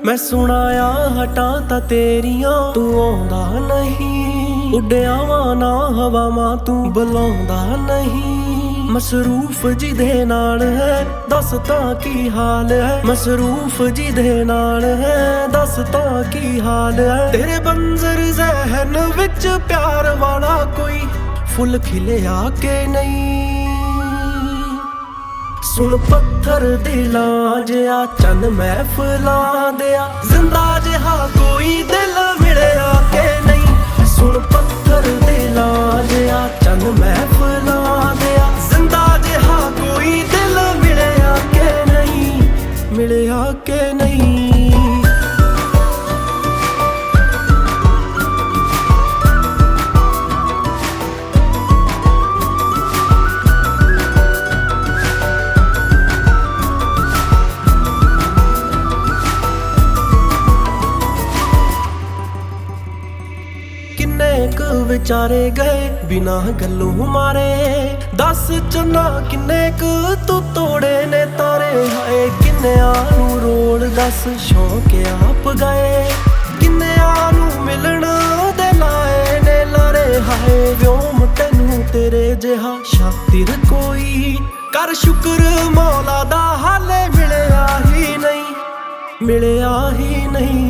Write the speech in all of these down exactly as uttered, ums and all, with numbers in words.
मैं सुनाया हटा ता तेरियां तू आउंदा नहीं, उड्डिया वां ना हवावां तू बुलाउंदा नहीं। मसरूफ जिदे नाल है दस तां की हाल है, मसरूफ जिदे नाल है दस तां की हाल है। तेरे बंजर ज़हन विच प्यार वाला कोई फुल खिलिया के नहीं। सुन पत्थर दिलां जिहा चन महफिलां दिया, जिंदा जिहा कोई दिल मिलिया के नहीं। सुन पत्थर दिलां जिहा चन महफिलां दिया, जिंदा जिहा कोई दिल मिलिया के नहीं, मिलिया के नहीं। विचारे गए बिना गल्लों मारे, दस चन्ना किन्ने क तू तोड़े ने तारे। हाय किन्निया नू रोल दस शौक आप गए, किन्निया नू मिलन दे लाए ने लारे। हाय व्योम तैनू तेरे जिहा शातिर कोई, कर शुक्र मौला दा हाले मिलिया ही नहीं, मिलिया ही नहीं।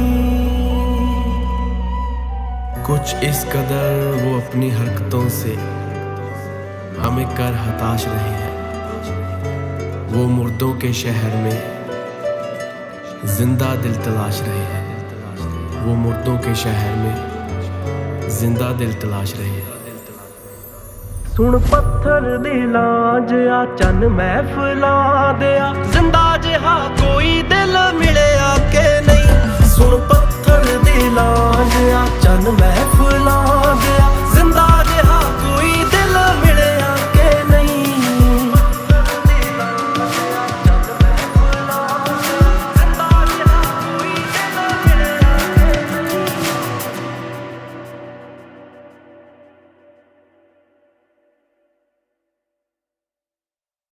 कुछ इस कदर वो अपनी हरकतों से हमें कर हताश रहे हैं। वो मुर्दों के शहर में जिंदा दिल तलाश रहे हैं, वो मुर्दों के शहर में जिंदा दिल तलाश रहे हैं। सुन पत्थर दिलां जिहा चन महफिलां दिया, जिंदा जिहा